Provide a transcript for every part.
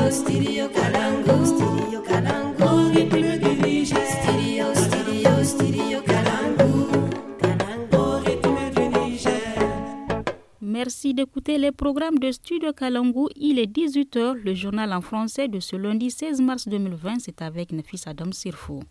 Studio Kalangu. Studio Kalangu. Au rythme du Niger. Studio Kalangu. Au rythme du Niger. Merci d'écouter les programmes de Studio Kalangu. Il est 18h. Le journal en français de ce lundi 16 mars 2020, c'est avec Nafis Adam Sirfo.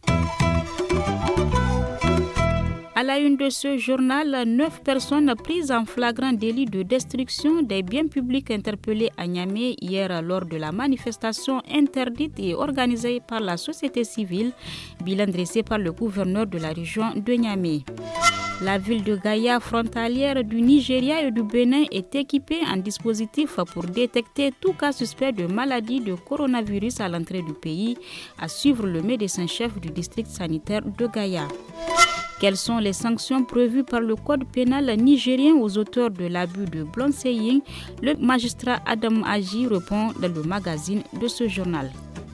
À la une de ce journal, 9 personnes prises en flagrant délit de destruction des biens publics interpellées à Niamey hier lors de la manifestation interdite et organisée par la société civile, bilan dressé par le gouverneur de la région de Niamey. La ville de Gaïa, frontalière du Nigeria et du Bénin, est équipée en dispositif pour détecter tout cas suspect de maladie de coronavirus à l'entrée du pays, à suivre le médecin-chef du district sanitaire de Gaïa. Quelles sont les sanctions prévues par le code pénal nigérien aux auteurs de l'abus de Blonseing? Le magistrat Adam Aji répond dans le magazine de ce journal.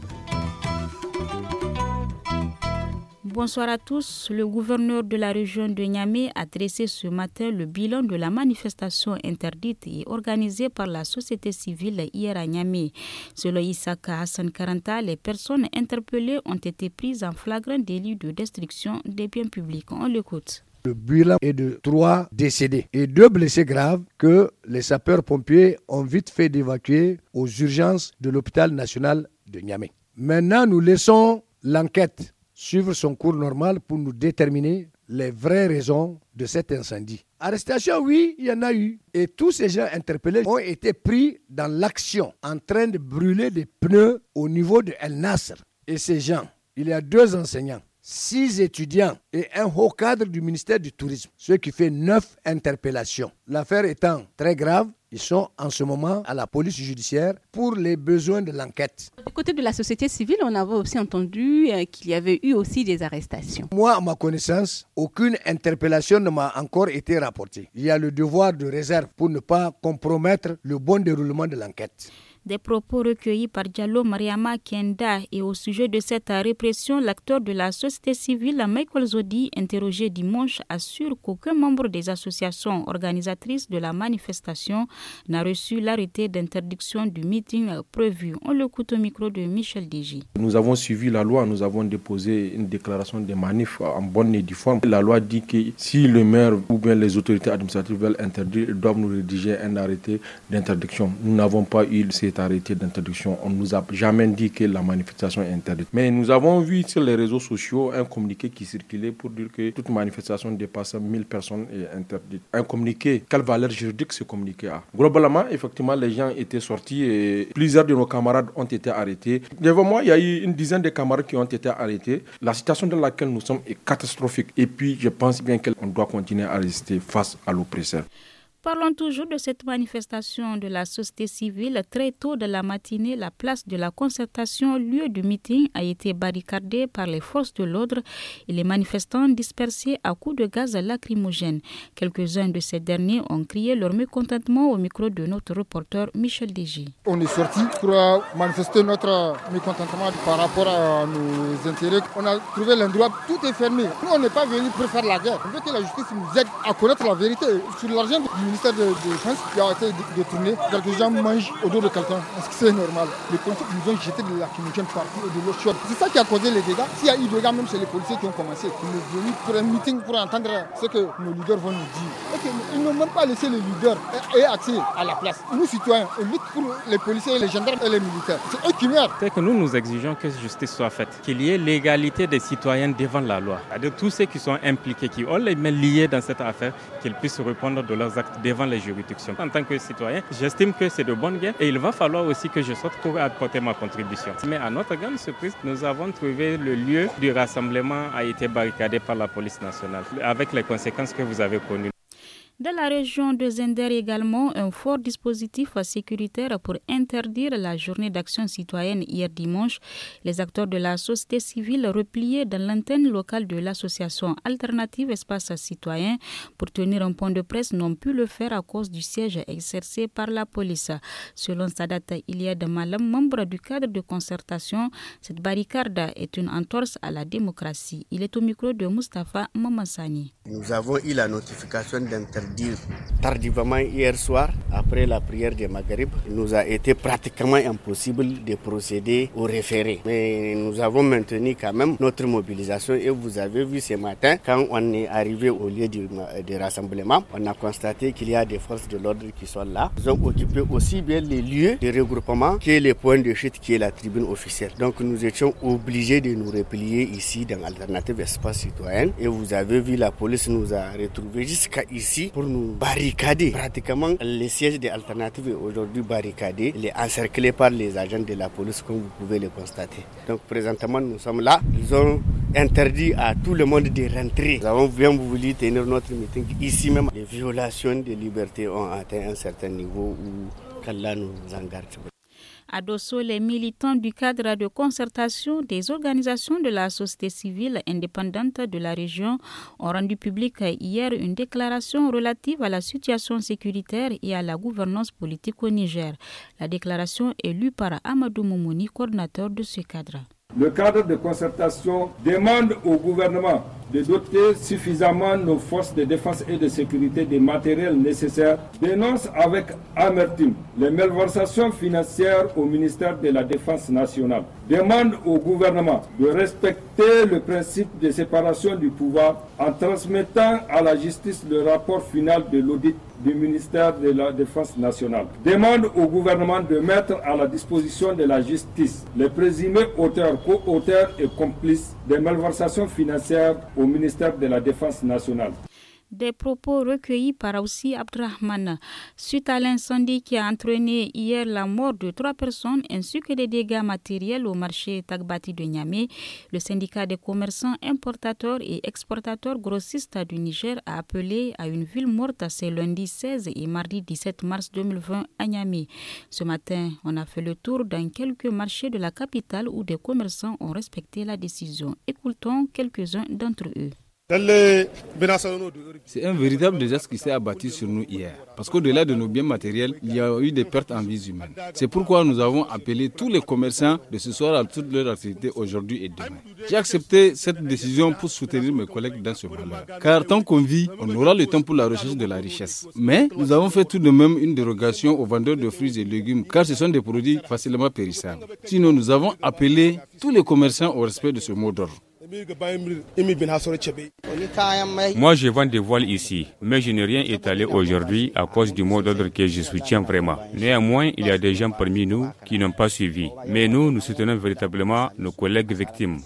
Bonsoir à tous. Le gouverneur de la région de Niamey a dressé ce matin le bilan de la manifestation interdite et organisée par la société civile hier à Niamey. Selon Issaka Hassan Karanta, les personnes interpellées ont été prises en flagrant délit de destruction des biens publics. On l'écoute. Le bilan est de 3 décédés et 2 blessés graves que les sapeurs-pompiers ont vite fait d'évacuer aux urgences de l'hôpital national de Niamey. Maintenant, nous laissons l'enquête suivre son cours normal pour nous déterminer les vraies raisons de cet incendie. Arrestation, oui, il y en a eu. Et tous ces gens interpellés ont été pris dans l'action en train de brûler des pneus au niveau de El Nasr. Et ces gens, il y a 2 enseignants, 6 étudiants et un haut cadre du ministère du Tourisme, ce qui fait 9 interpellations. L'affaire étant très grave, ils sont en ce moment à la police judiciaire pour les besoins de l'enquête. Du côté de la société civile, on avait aussi entendu qu'il y avait eu aussi des arrestations. Moi, à ma connaissance, aucune interpellation ne m'a encore été rapportée. Il y a le devoir de réserve pour ne pas compromettre le bon déroulement de l'enquête. Des propos recueillis par Diallo Mariama Kenda et au sujet de cette répression, l'acteur de la société civile Michael Zodi, interrogé dimanche, assure qu'aucun membre des associations organisatrices de la manifestation n'a reçu l'arrêté d'interdiction du meeting prévu. On l'écoute au micro de Michel Deji. Nous avons suivi la loi, nous avons déposé une déclaration de manif en bonne et due forme. La loi dit que si le maire ou bien les autorités administratives veulent interdire, ils doivent nous rédiger un arrêté d'interdiction. Nous n'avons pas eu cet arrêté d'interdiction. On ne nous a jamais dit que la manifestation est interdite. Mais nous avons vu sur les réseaux sociaux un communiqué qui circulait pour dire que toute manifestation dépassant 1000 personnes est interdite. Un communiqué, quelle valeur juridique ce communiqué a? Globalement, effectivement, les gens étaient sortis et plusieurs de nos camarades ont été arrêtés. Devant moi, il y a eu une dizaine de camarades qui ont été arrêtés. La situation dans laquelle nous sommes est catastrophique. Et puis, je pense bien qu'on doit continuer à résister face à l'oppresseur. Parlons toujours de cette manifestation de la société civile. Très tôt de la matinée, la place de la concertation, lieu du meeting, a été barricadée par les forces de l'ordre et les manifestants dispersés à coups de gaz lacrymogène. Quelques-uns de ces derniers ont crié leur mécontentement au micro de notre reporter Michel Deji. On est sorti pour manifester notre mécontentement par rapport à nos intérêts. On a trouvé l'endroit, tout est fermé. Nous, on n'est pas venus pour faire la guerre. On veut que la justice nous aide à connaître la vérité sur l'argent du ministère de Défense qui a été détourné. Quelques gens mangent au dos de quelqu'un. Est-ce que c'est normal? Les policiers nous ont jeté de lacrymogène partout et de l'eau chaude. C'est ça qui a causé les dégâts. S'il y a eu des dégâts, même c'est les policiers qui ont commencé. Ils sont venus pour un meeting pour entendre ce que nos leaders vont nous dire. Okay, ils n'ont même pas laissé les leaders et accès à la place. Nous, citoyens, on lutte pour les policiers, les gendarmes et les militaires. C'est eux qui meurent. C'est que nous exigeons que justice soit faite, qu'il y ait l'égalité des citoyens devant la loi. C'est-à-dire tous ceux qui sont impliqués, qui ont les mains liées dans cette affaire, qu'ils puissent répondre de leurs actes devant les juridictions. En tant que citoyen, j'estime que c'est de bonne guerre et il va falloir aussi que je sorte pour apporter ma contribution. Mais à notre grande surprise, nous avons trouvé le lieu du rassemblement a été barricadé par la police nationale, avec les conséquences que vous avez connues. Dans la région de Zender également, un fort dispositif sécuritaire pour interdire la journée d'action citoyenne hier dimanche. Les acteurs de la société civile repliés dans l'antenne locale de l'association Alternative Espace Citoyen pour tenir un point de presse n'ont pu le faire à cause du siège exercé par la police. Selon Sadat Iliad Malam, membre du cadre de concertation, cette barricade est une entorse à la démocratie. Il est au micro de Mustapha Mamassani. Nous avons eu la notification d'interdire interdire tardivement hier soir, après la prière de Maghrib, il nous a été pratiquement impossible de procéder au référé. Mais nous avons maintenu quand même notre mobilisation et vous avez vu ce matin, quand on est arrivé au lieu de rassemblement, on a constaté qu'il y a des forces de l'ordre qui sont là. Ils ont occupé aussi bien les lieux de regroupement que les points de chute qui est la tribune officielle. Donc nous étions obligés de nous replier ici dans Alternative Espace Citoyen et vous avez vu la police nous a retrouvés jusqu'à ici pour nous barricader. Pratiquement le siège de Alternative est aujourd'hui barricadé, il est encerclé par les agents de la police comme vous pouvez le constater. Donc présentement nous sommes là, ils ont interdit à tout le monde de rentrer. Nous avons bien voulu tenir notre meeting ici même. Les violations des libertés ont atteint un certain niveau où qu'Allah nous en garde. À Dosso, les militants du cadre de concertation des organisations de la société civile indépendante de la région ont rendu public hier une déclaration relative à la situation sécuritaire et à la gouvernance politique au Niger. La déclaration est lue par Amadou Moumouni, coordinateur de ce cadre. Le cadre de concertation demande au gouvernement de doter suffisamment nos forces de défense et de sécurité des matériels nécessaires, dénonce avec amertume les malversations financières au ministère de la Défense nationale, demande au gouvernement de respecter le principe de séparation du pouvoir en transmettant à la justice le rapport final de l'audit du ministère de la Défense nationale, demande au gouvernement de mettre à la disposition de la justice les présumés auteurs, co-auteurs et complices des malversations financières au ministère de la Défense nationale. Des propos recueillis par Aussi Abdrahman suite à l'incendie qui a entraîné hier la mort de 3 personnes ainsi que des dégâts matériels au marché Tagbati de Niamey. Le syndicat des commerçants importateurs et exportateurs grossistes du Niger a appelé à une ville morte ce lundi 16 et mardi 17 mars 2020 à Niamey. Ce matin, on a fait le tour dans quelques marchés de la capitale où des commerçants ont respecté la décision. Écoutons quelques-uns d'entre eux. C'est un véritable désastre qui s'est abattu sur nous hier. Parce qu'au-delà de nos biens matériels, il y a eu des pertes en vies humaines. C'est pourquoi nous avons appelé tous les commerçants de ce soir à toutes leurs activités aujourd'hui et demain. J'ai accepté cette décision pour soutenir mes collègues dans ce malheur. Car tant qu'on vit, on aura le temps pour la recherche de la richesse. Mais nous avons fait tout de même une dérogation aux vendeurs de fruits et légumes, car ce sont des produits facilement périssables. Sinon, nous avons appelé tous les commerçants au respect de ce mot d'ordre. Moi, je vends des voiles ici, mais je n'ai rien étalé aujourd'hui à cause du mot d'ordre que je soutiens vraiment. Néanmoins, il y a des gens parmi nous qui n'ont pas suivi. Mais nous soutenons véritablement nos collègues victimes.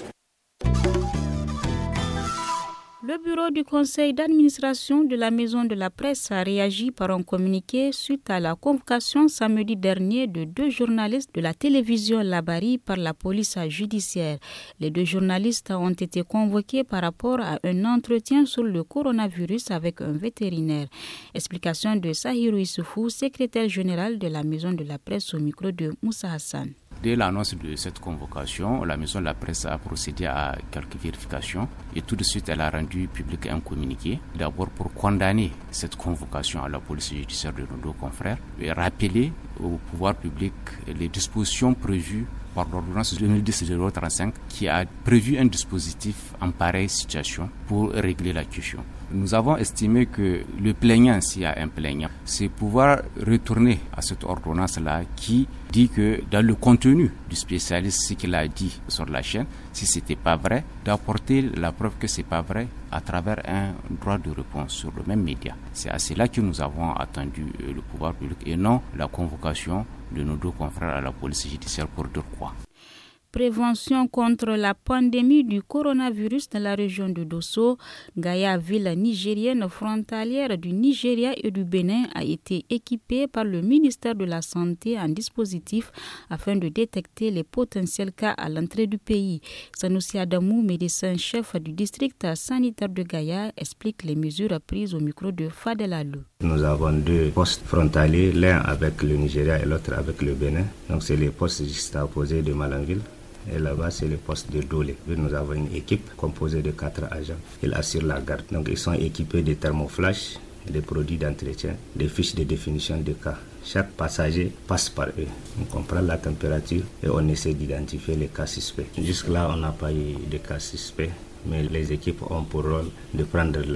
Le bureau du conseil d'administration de la Maison de la Presse a réagi par un communiqué suite à la convocation samedi dernier de 2 journalistes de la télévision Labari par la police judiciaire. Les 2 journalistes ont été convoqués par rapport à un entretien sur le coronavirus avec un vétérinaire. Explication de Sahirou Issoufou, secrétaire général de la Maison de la Presse au micro de Moussa Hassan. Dès l'annonce de cette convocation, la Maison de la Presse a procédé à quelques vérifications et tout de suite elle a rendu public un communiqué. D'abord pour condamner cette convocation à la police judiciaire de nos 2 confrères et rappeler au pouvoir public les dispositions prévues par l'ordonnance 2010-035 qui a prévu un dispositif en pareille situation pour régler la question. Nous avons estimé que le plaignant, s'il y a un plaignant, c'est pouvoir retourner à cette ordonnance-là qui dit que dans le contenu du spécialiste, ce qu'il a dit sur la chaîne, si ce n'était pas vrai, d'apporter la preuve que ce n'est pas vrai à travers un droit de réponse sur le même média. C'est à cela que nous avons attendu le pouvoir public et non la convocation de nos 2 confrères à la police judiciaire pour dire quoi. Prévention contre la pandémie du coronavirus dans la région de Dosso, Gaya, ville nigérienne frontalière du Nigeria et du Bénin, a été équipée par le ministère de la Santé en dispositif afin de détecter les potentiels cas à l'entrée du pays. Sanoussi Adamou, médecin-chef du district sanitaire de Gaya, explique les mesures prises au micro de Fadel Alou. Nous avons 2 postes frontaliers, l'un avec le Nigeria et l'autre avec le Bénin. Donc c'est les postes juste à opposé de Malanville. Et là-bas, c'est le poste de Dolé. Nous avons une équipe composée de 4 agents. Ils assurent la garde. Donc, ils sont équipés de thermoflash, des produits d'entretien, des fiches de définition de cas. Chaque passager passe par eux. Donc, on prend la température et on essaie d'identifier les cas suspects. Jusque-là, on n'a pas eu de cas suspects. Mais les équipes ont pour rôle de prendre les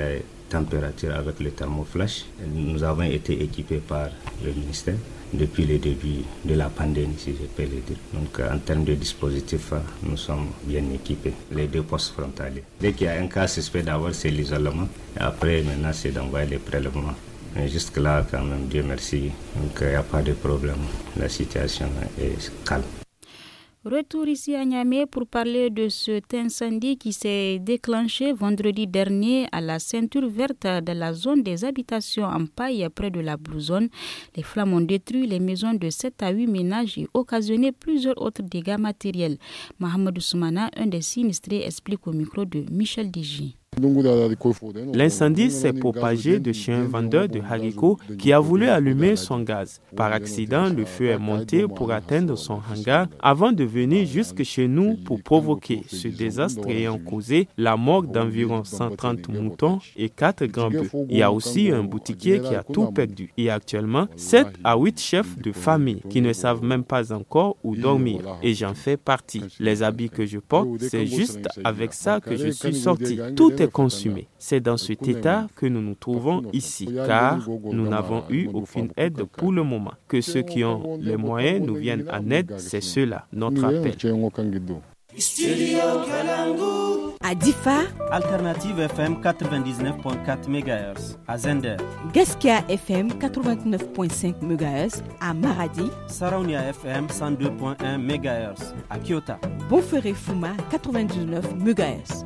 température avec le thermoflash. Nous avons été équipés par le ministère depuis le début de la pandémie, si je peux le dire. Donc en termes de dispositifs, nous sommes bien équipés, les 2 postes frontaliers. Dès qu'il y a un cas suspect, d'abord c'est l'isolement, et après maintenant c'est d'envoyer les prélèvements. Mais jusque-là, quand même, Dieu merci, donc il n'y a pas de problème, la situation est calme. Retour ici à Niamey pour parler de cet incendie qui s'est déclenché vendredi dernier à la ceinture verte de la zone des habitations en paille près de la Blue Zone. Les flammes ont détruit les maisons de 7 à 8 ménages et occasionné plusieurs autres dégâts matériels. Mohamed Soumana, un des sinistrés, explique au micro de Michel Diji. L'incendie s'est propagé de chez un vendeur de haricots qui a voulu allumer son gaz. Par accident, le feu est monté pour atteindre son hangar avant de venir jusque chez nous pour provoquer ce désastre ayant causé la mort d'environ 130 moutons et 4 grands bœufs. Il y a aussi un boutiquier qui a tout perdu. Et actuellement, 7 à 8 chefs de famille qui ne savent même pas encore où dormir. Et j'en fais partie. Les habits que je porte, c'est juste avec ça que je suis sorti. Tout est consumé. C'est dans cet état que nous nous trouvons ici, car nous n'avons eu aucune aide pour le moment. Que ceux qui ont les moyens nous viennent en aide, c'est cela, notre appel. À Difa, Alternative FM 99.4 MHz. À Zender, Gaskia FM 89.5 MHz. À Maradi, Saraunia FM 102.1 MHz. À Kyoto, Bonferré Fuma 99 MHz.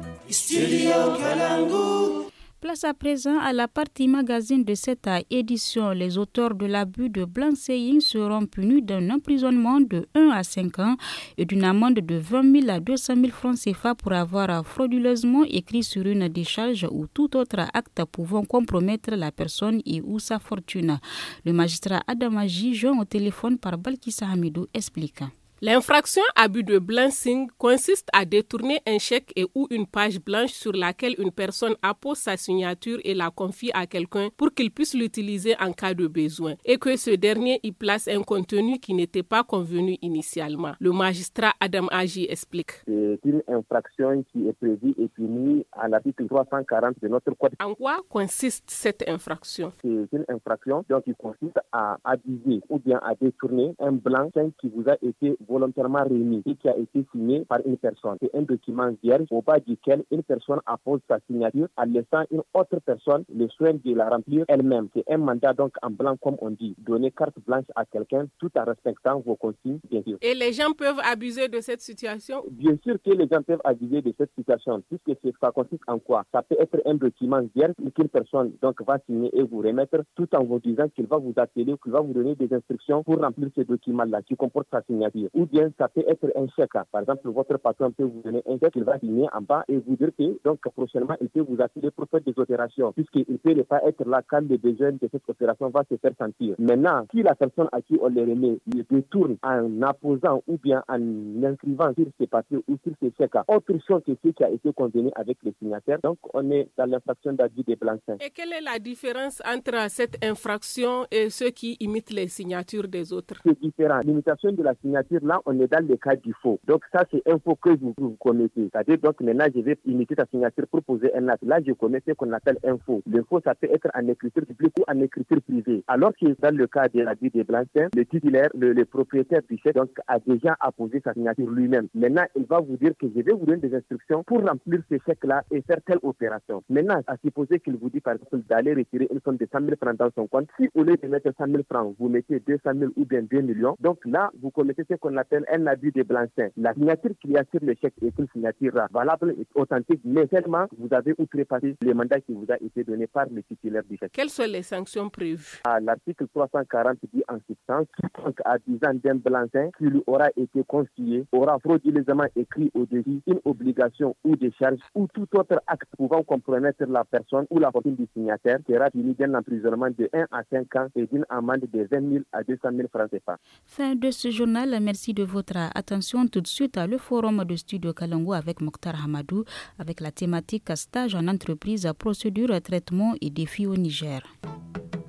Place à présent à la partie magazine de cette édition. Les auteurs de l'abus de blanc-seing seront punis d'un emprisonnement de 1 à 5 ans et d'une amende de 20 000 à 200 000 francs CFA pour avoir frauduleusement écrit sur une décharge ou tout autre acte pouvant compromettre la personne et ou sa fortune. Le magistrat Adamaji, joint au téléphone par Balkissa Hamidou, explique. L'infraction abus de blanc-seing consiste à détourner un chèque et ou une page blanche sur laquelle une personne appose sa signature et la confie à quelqu'un pour qu'il puisse l'utiliser en cas de besoin et que ce dernier y place un contenu qui n'était pas convenu initialement. Le magistrat Adam Aji explique. C'est une infraction qui est prévue et punie à l'article 340 de notre code. En quoi consiste cette infraction? C'est une infraction donc, qui consiste à abuser ou bien à détourner un blanc-seing qui vous a été volontairement remis et qui a été signé par une personne. C'est un document vierge au bas duquel une personne appose sa signature en laissant une autre personne le soin de la remplir elle-même. C'est un mandat donc en blanc comme on dit. Donner carte blanche à quelqu'un tout en respectant vos consignes, bien sûr. Et les gens peuvent abuser de cette situation? Bien sûr que les gens peuvent abuser de cette situation puisque ça consiste en quoi? Ça peut être un document vierge qu'une personne donc va signer et vous remettre tout en vous disant qu'il va vous appeler ou qu'il va vous donner des instructions pour remplir ce document-là qui comporte sa signature. Ou bien ça peut être un chèque. Par exemple, votre patron peut vous donner un chèque, il va signer en bas et vous dire que donc prochainement il peut vous appeler pour faire des opérations puisqu'il ne peut pas être là quand le besoin de cette opération va se faire sentir. Maintenant, si la personne à qui on les remet le détourne en apposant ou bien en inscrivant sur ses papiers ou sur ses chèques autre chose que ce qui a été convenu avec les signataires, donc on est dans l'infraction d'abus de blanc-seing. Et quelle est la différence entre cette infraction et ceux qui imitent les signatures des autres? C'est différent. L'imitation de la signature, là, on est dans le cas du faux. Donc ça, c'est un faux que vous commettez. C'est-à-dire, donc maintenant, je vais imiter ta signature pour poser un acte. Là, je connais ce qu'on appelle un faux. Le faux, ça peut être en écriture publique ou en écriture privée. Alors que dans le cas de l'abus de blanc-seing, le titulaire, le propriétaire du chèque, donc, a déjà apposé sa signature lui-même. Maintenant, il va vous dire que je vais vous donner des instructions pour remplir ce chèque-là et faire telle opération. Maintenant, à supposer qu'il vous dit, par exemple, d'aller retirer une somme de 100 000 francs dans son compte, si au lieu de mettre 100 000 francs, vous mettez 200 000 ou bien 2 millions, donc là, vous commettez ce qu'on appelle un abus de blanc-seing. La signature qu'il y a sur le chèque est une signature valable et authentique, mais seulement vous avez outrepassé le mandat qui vous a été donné par le titulaire du chèque. Quelles sont les sanctions prévues? L'article 340 dit en substance, quiconque abusant d'un blanc-seing qui lui aura été confié aura frauduleusement écrit au-dessus une obligation ou décharge ou tout autre acte pouvant compromettre la personne ou la fortune du signataire sera puni d'un emprisonnement de 1 à 5 ans et d'une amende de 20 000 à 200 000 francs CFA. Fin de ce journal. Merci de votre attention. Tout de suite, le forum de Studio Kalango avec Mokhtar Hamadou avec la thématique stage en entreprise, procédure, traitement et défis au Niger.